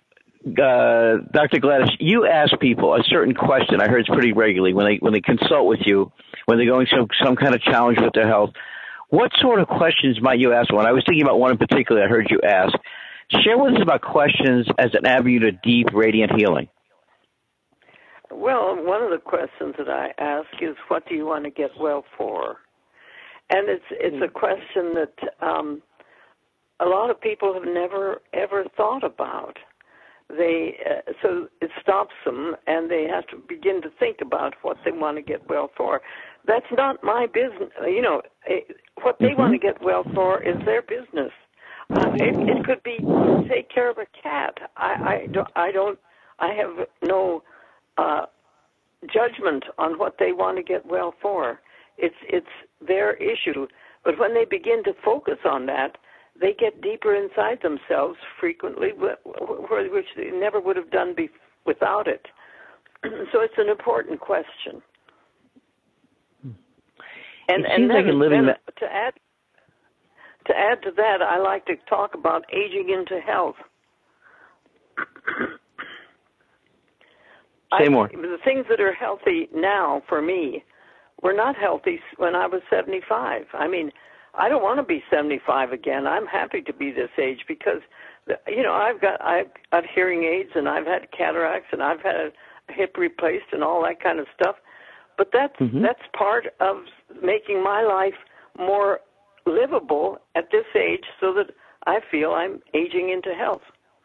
Speaker 2: Dr. Gladys, you ask people a certain question. I heard it's pretty regularly when they consult with you, when they're going through some kind of challenge with their health. What sort of questions might you ask? When I was thinking about one in particular I heard you ask. Share with us about questions as an avenue to deep, radiant healing.
Speaker 9: Well, one of the questions that I ask is, what do you want to get well for? And it's a question that a lot of people have never, ever thought about. So it stops them, and they have to begin to think about what they want to get well for. That's not my business. You know, what they want to get well for is their business. It could be take care of a cat. I have no judgment on what they want to get well for. It's their issue. But when they begin to focus on that, they get deeper inside themselves frequently, which they never would have done without it. So it's an important question. And to add to that, I like to talk about aging into health.
Speaker 2: Say more.
Speaker 9: The things that are healthy now for me were not healthy when I was 75. I mean, I don't want to be 75 again. I'm happy to be this age because, you know, I've got hearing aids, and I've had cataracts, and I've had a hip replaced and all that kind of stuff. But that's part of making my life more livable at this age, so that I feel I'm aging into health.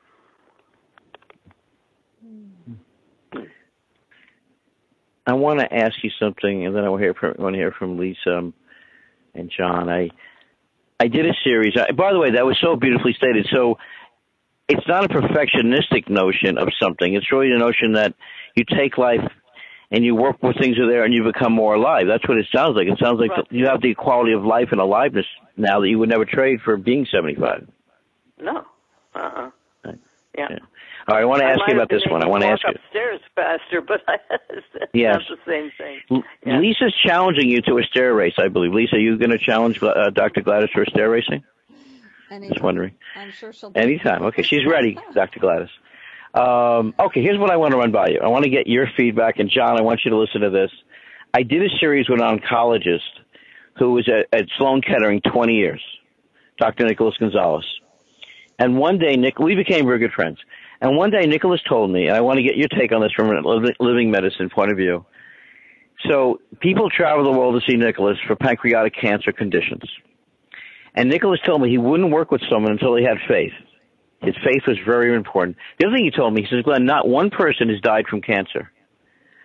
Speaker 2: I want to ask you something, and then I want to hear from Lisa and John. I did a series. By the way, that was so beautifully stated. So it's not a perfectionistic notion of something. It's really the notion that you take life and you work with things that are there and you become more alive. That's what it sounds like. It sounds like you have the quality of life and aliveness now that you would never trade for being 75.
Speaker 9: No.
Speaker 2: Right.
Speaker 9: Yeah.
Speaker 2: All right, I want to ask you about this one. I want to ask you.
Speaker 9: Upstairs faster, but it's
Speaker 2: yes.
Speaker 9: not the same thing. Yeah.
Speaker 2: Lisa's challenging you to a stair race, I believe. Lisa, are you going to challenge Dr. Gladys for a stair racing?
Speaker 4: Anytime.
Speaker 2: Just wondering.
Speaker 4: I'm sure she'll be.
Speaker 2: Anytime. Okay, she's ready, Dr. Gladys. Okay, here's what I want to run by you. I want to get your feedback, and John, I want you to listen to this. I did a series with an oncologist who was at Sloan Kettering 20 years, Dr. Nicholas Gonzalez. And one day, we became very good friends. And one day, Nicholas told me, and I want to get your take on this from a living medicine point of view. So people travel the world to see Nicholas for pancreatic cancer conditions. And Nicholas told me he wouldn't work with someone until he had faith. His faith was very important. The other thing he told me, he says, Glenn, not one person has died from cancer.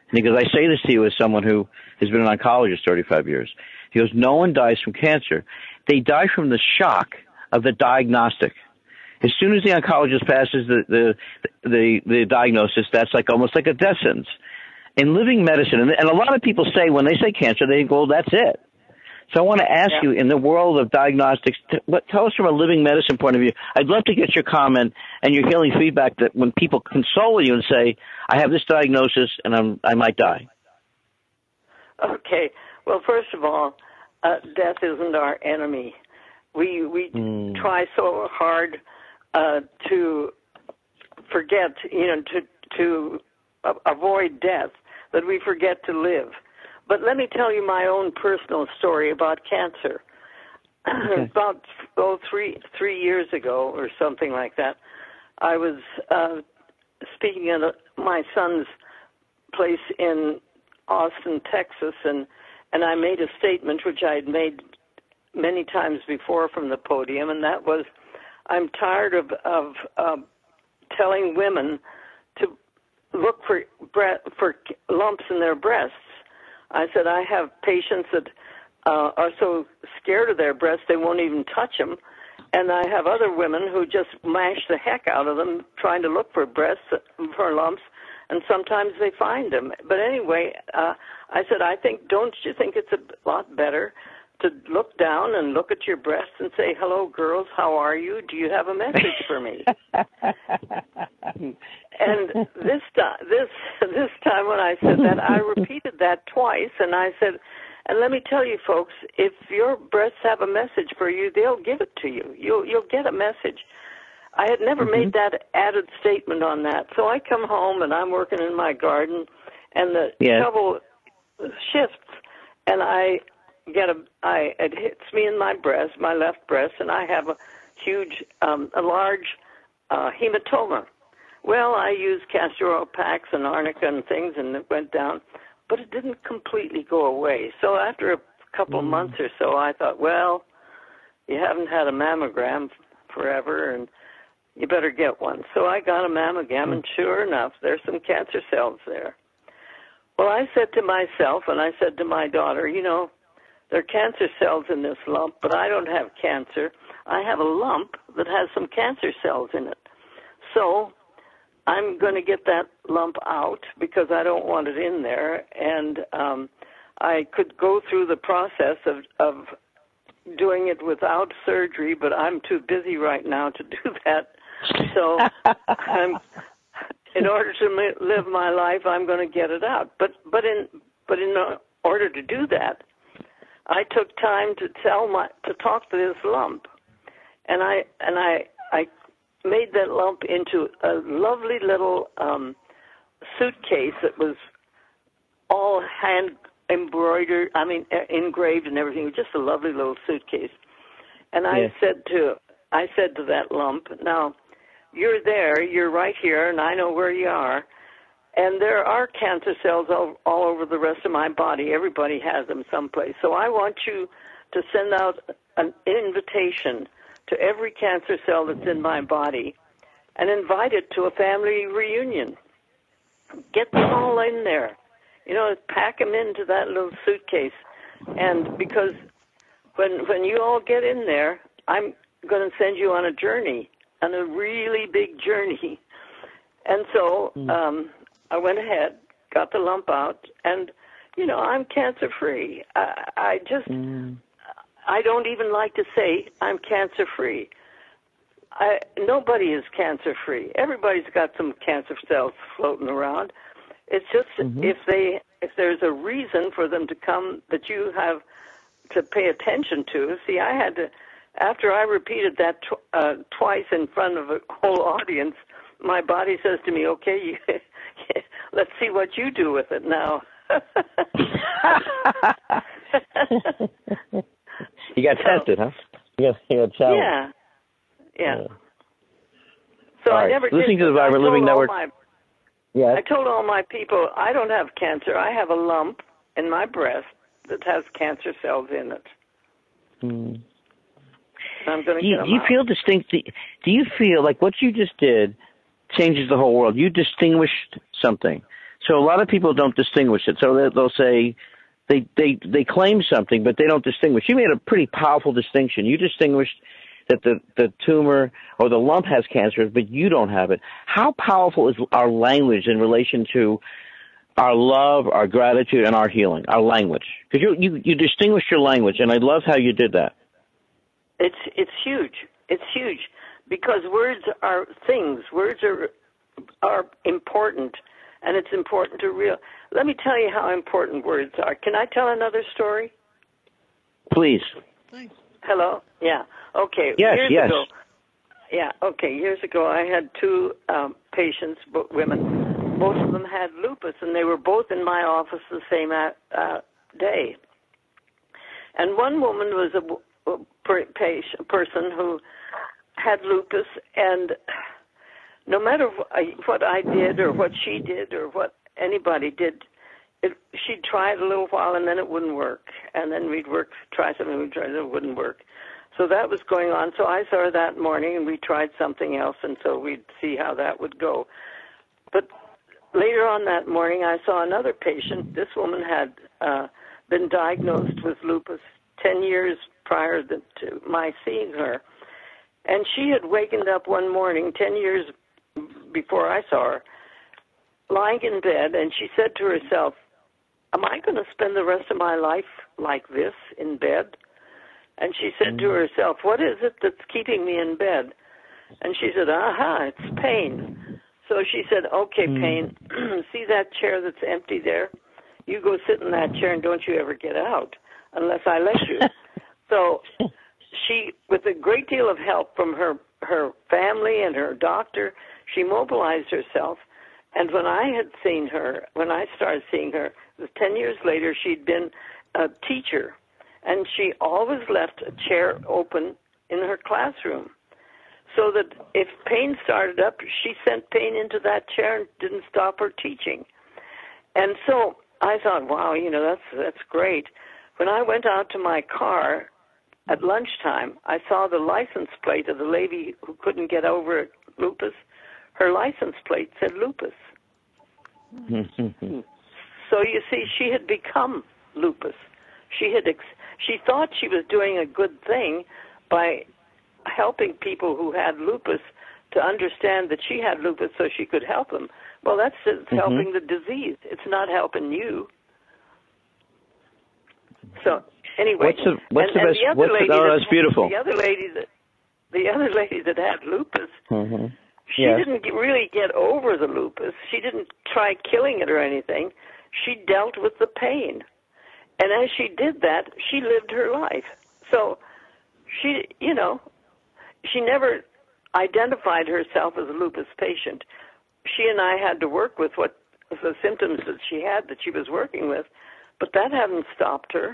Speaker 2: And he goes, I say this to you as someone who has been an oncologist 35 years. He goes, no one dies from cancer. They die from the shock of the diagnostic. As soon as the oncologist passes the diagnosis, that's like almost like a death sentence. In living medicine, and a lot of people say when they say cancer, they go, that's it. So I want to ask you, in the world of diagnostics, tell us from a living medicine point of view. I'd love to get your comment and your healing feedback that when people console you and say, I have this diagnosis and I might die.
Speaker 9: Okay. Well, first of all, death isn't our enemy. We try so hard to forget, to avoid death that we forget to live. But let me tell you my own personal story about cancer. Okay. About 3 years ago or something like that, I was speaking at my son's place in Austin, Texas, and I made a statement which I had made many times before from the podium, and that was, I'm tired of telling women to look for lumps in their breasts. I said, I have patients that are so scared of their breasts they won't even touch them, and I have other women who just mash the heck out of them trying to look for for lumps, and sometimes they find them. But anyway, I said, don't you think it's a lot better to look down and look at your breasts and say, hello, girls, how are you? Do you have a message for me? And this time when I said that, I repeated that twice, and I said, and let me tell you, folks, if your breasts have a message for you, they'll give it to you. You'll get a message. I had never made that added statement on that. So I come home, and I'm working in my garden, and the trouble shifts, and it hits me in my breast, my left breast, and I have a large hematoma. Well, I used castor oil packs and arnica and things, and it went down, but it didn't completely go away. So after a couple months or so, I thought, well, you haven't had a mammogram forever, and you better get one. So I got a mammogram, and sure enough, there's some cancer cells there. Well, I said to myself, and I said to my daughter, there are cancer cells in this lump, but I don't have cancer. I have a lump that has some cancer cells in it. So I'm going to get that lump out because I don't want it in there. And I could go through the process of doing it without surgery, but I'm too busy right now to do that. So in order to live my life, I'm going to get it out. But in order to do that, I took time to talk to this lump, and I made that lump into a lovely little suitcase that was all hand embroidered. Engraved and everything. Just a lovely little suitcase. And I said to that lump, now you're there, you're right here, and I know where you are. And there are cancer cells all over the rest of my body. Everybody has them someplace. So I want you to send out an invitation to every cancer cell that's in my body and invite it to a family reunion. Get them all in there. Pack them into that little suitcase. And because when you all get in there, I'm going to send you on a journey, on a really big journey. And so I went ahead, got the lump out, and, I'm cancer-free. I don't even like to say I'm cancer-free. Nobody is cancer-free. Everybody's got some cancer cells floating around. It's just if there's a reason for them to come that you have to pay attention to. See, I had to, after I repeated that twice in front of a whole audience, my body says to me, okay, let's see what you do with it now.
Speaker 2: You got tested, huh? You got challenged.
Speaker 9: Yeah. So I never
Speaker 2: listening
Speaker 9: did.
Speaker 2: To the Vibrant Living Network.
Speaker 9: I told all my people, I don't have cancer. I have a lump in my breast that has cancer cells in it. I'm going to get them
Speaker 2: Do you
Speaker 9: out.
Speaker 2: feel distinct? Do you feel like what you just did changes the whole world? You distinguished something. So a lot of people don't distinguish it. So they'll say they claim something, but they don't distinguish. You made a pretty powerful distinction. You distinguished that the tumor or the lump has cancer, but you don't have it. How powerful is our language in relation to our love, our gratitude, and our healing, our language? Because you distinguished your language, and I love how you did that.
Speaker 9: It's huge. It's huge because words are things. Words are important, and it's important to real. Let me tell you how important words are. Can I tell another story?
Speaker 2: Please.
Speaker 9: Hello? Yeah. Okay.
Speaker 2: Yes, yes.
Speaker 9: Ago, yeah, okay. Years ago, I had two patients, women. Both of them had lupus, and they were both in my office the same day. And one woman was a person who had lupus, and no matter what I did or what she did or what anybody did, she'd try it a little while, and then it wouldn't work. And then we'd try something, we'd try it, it wouldn't work. So that was going on. So I saw her that morning, and we tried something else, and so we'd see how that would go. But later on that morning, I saw another patient. This woman had been diagnosed with lupus 10 years prior to my seeing her. And she had wakened up one morning, 10 years before I saw her, lying in bed, and she said to herself, am I going to spend the rest of my life like this in bed? And she said to herself, what is it that's keeping me in bed? And she said, it's pain. So she said, okay, pain, see that chair that's empty there? You go sit in that chair and don't you ever get out unless I let you. So she, with a great deal of help from her family and her doctor, she mobilized herself. And when I started seeing her, it was 10 years later, she'd been a teacher. And she always left a chair open in her classroom so that if pain started up, she sent pain into that chair and didn't stop her teaching. And so I thought, wow, that's great. When I went out to my car at lunchtime, I saw the license plate of the lady who couldn't get over lupus. Her license plate said lupus. So you see, she had become lupus. She thought she was doing a good thing by helping people who had lupus to understand that she had lupus so she could help them. Well, that's helping the disease. It's not helping you. So anyway,
Speaker 2: that's beautiful.
Speaker 9: The other lady that had lupus, she didn't really get over the lupus. She didn't try killing it or anything. She dealt with the pain. And as she did that, she lived her life. So she never identified herself as a lupus patient. She and I had to work with what the symptoms that she had that she was working with, but that hadn't stopped her.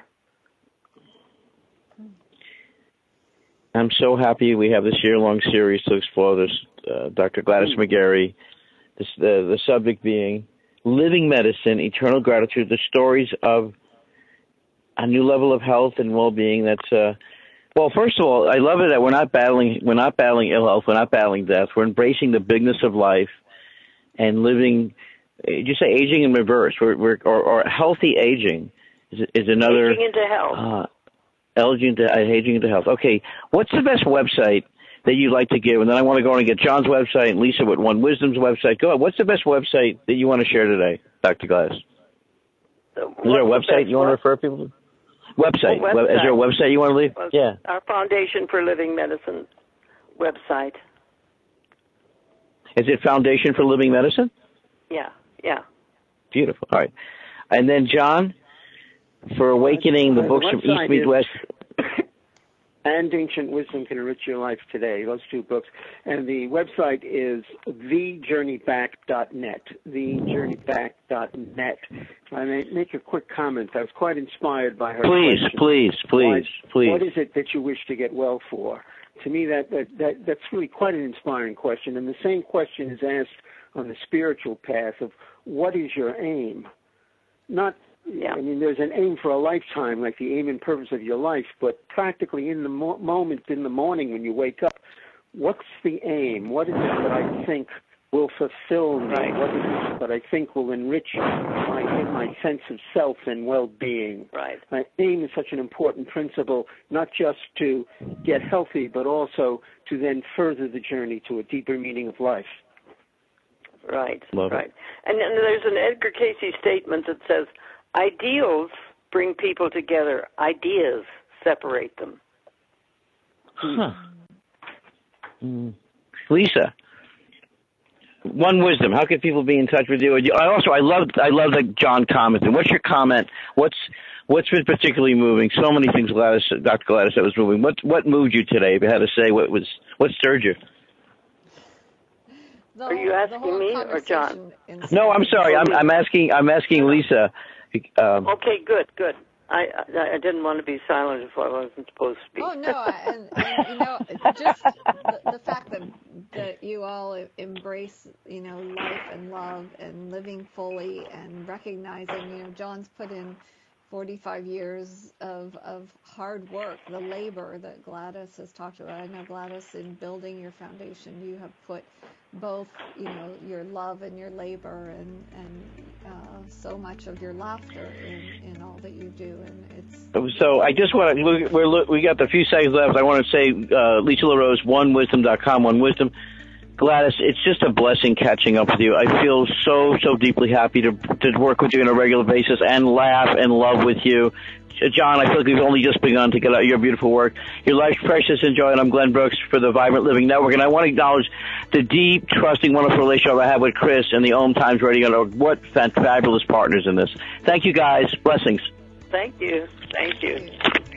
Speaker 2: I'm so happy we have this year-long series to explore this, Dr. Gladys McGarey, the subject being living medicine, eternal gratitude, the stories of a new level of health and well-being. That's well, first of all, I love it that we're not battling ill health, we're not battling death. We're embracing the bigness of life and living. Did you say aging in reverse? Or healthy aging is another.
Speaker 9: Aging into health.
Speaker 2: Aging into health. Okay, what's the best website that you'd like to give? And then I want to go on and get John's website and Lisa with One Wisdom's website. Go ahead. What's the best website that you want to share today, Dr. Gladys? Is there a website you want to refer people to? Website. Is there a website you want to leave? Yeah.
Speaker 9: Our Foundation for Living Medicine website.
Speaker 2: Is it Foundation for Living Medicine?
Speaker 9: Yeah.
Speaker 2: Beautiful. All right. And then, John, for Awakening, the books from East Meet West.
Speaker 3: And Ancient Wisdom Can Enrich Your Life Today, those two books. And the website is thejourneyback.net, thejourneyback.net. I may make a quick comment. I was quite inspired by her question.
Speaker 2: Please.
Speaker 3: What is it that you wish to get well for? To me, that's really quite an inspiring question. And the same question is asked on the spiritual path of what is your aim? I mean, there's an aim for a lifetime, like the aim and purpose of your life, but practically in the moment in the morning when you wake up, what's the aim? What is it that I think will fulfill me, but I think will enrich my sense of self and well-being.
Speaker 9: Right.
Speaker 3: AIM is such an important principle, not just to get healthy, but also to then further the journey to a deeper meaning of life.
Speaker 9: Right,
Speaker 2: Love
Speaker 9: right.
Speaker 2: it.
Speaker 9: And there's an Edgar Cayce statement that says, ideals bring people together, ideas separate them.
Speaker 2: Huh. Lisa, one wisdom. How can people be in touch with you? I love that John commented. What's your comment? What's been particularly moving? So many things, Dr. Gladys, that was moving. What moved you today? If you had to say, what stirred you?
Speaker 9: Are you asking me or John?
Speaker 2: No, I'm sorry. I'm asking Lisa.
Speaker 9: Okay, good. I didn't want to be silent if I wasn't supposed to be.
Speaker 4: Oh no, and just the fact that you all embrace life and love and living fully and recognizing John's put in 45 years of hard work, the labor that Gladys has talked about. I know, Gladys, in building your foundation, you have put both your love and your labor and so much of your laughter in all that you do, and it's
Speaker 2: so I just want to we got a few seconds left. I want to say Lisa LaRose, OneWisdom.com, One Wisdom. Gladys, it's just a blessing catching up with you. I feel so deeply happy to work with you on a regular basis and laugh and love with you. John, I feel like we've only just begun to get out your beautiful work. Your life's precious and joy, and I'm Glenn Brooks for the Vibrant Living Network. And I want to acknowledge the deep, trusting, wonderful relationship I have with Chris and the Om Times Radio Network. What fabulous partners in this. Thank you, guys. Blessings.
Speaker 9: Thank you.